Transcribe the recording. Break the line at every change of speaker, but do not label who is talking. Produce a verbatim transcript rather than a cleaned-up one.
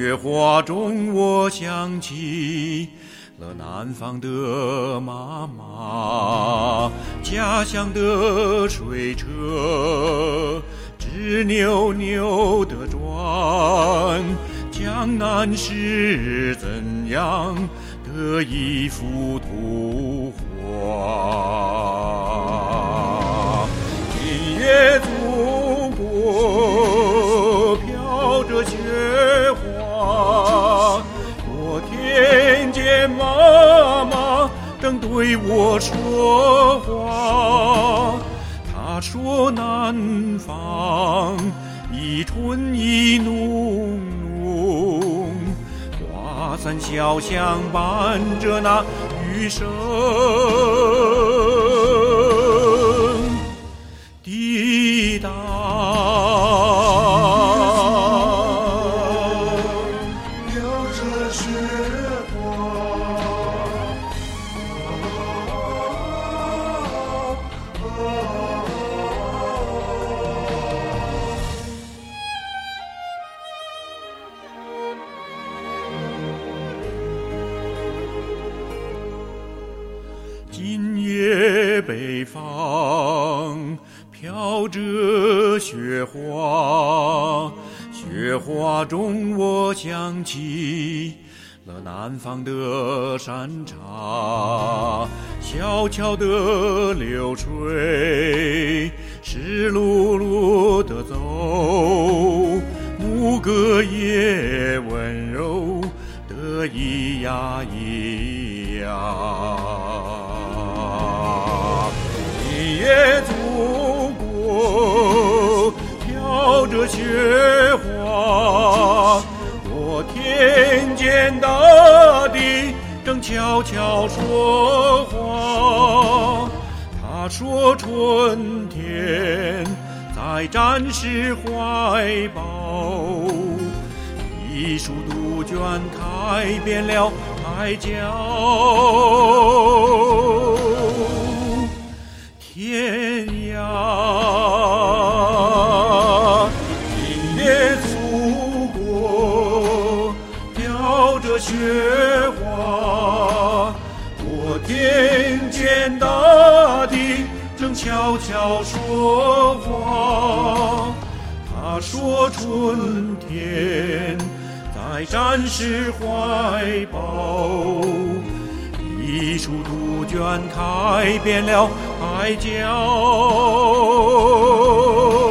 雪花中我想起了南方的妈妈，家乡的水车直扭扭地转，江南是怎样的一幅图画。今夜祖国飘着雪花，我听见妈妈正对我说话。她说南方一春意浓浓，花伞小巷伴着那雨声滴答。
飘着雪花，
今夜北方飘着雪花，雪花中我想起了南方的山茶，小桥的流水湿漉漉地走，牧歌也温柔地咿呀咿呀。今夜祖国飘着雪花，我听见大地正悄悄说话。他说春天在战士怀抱，一束杜鹃开遍了海角。天涯，今夜祖国飘着雪花，我听见大地正悄悄说话。他说春天在战士怀抱，一束杜鹃开遍了海角。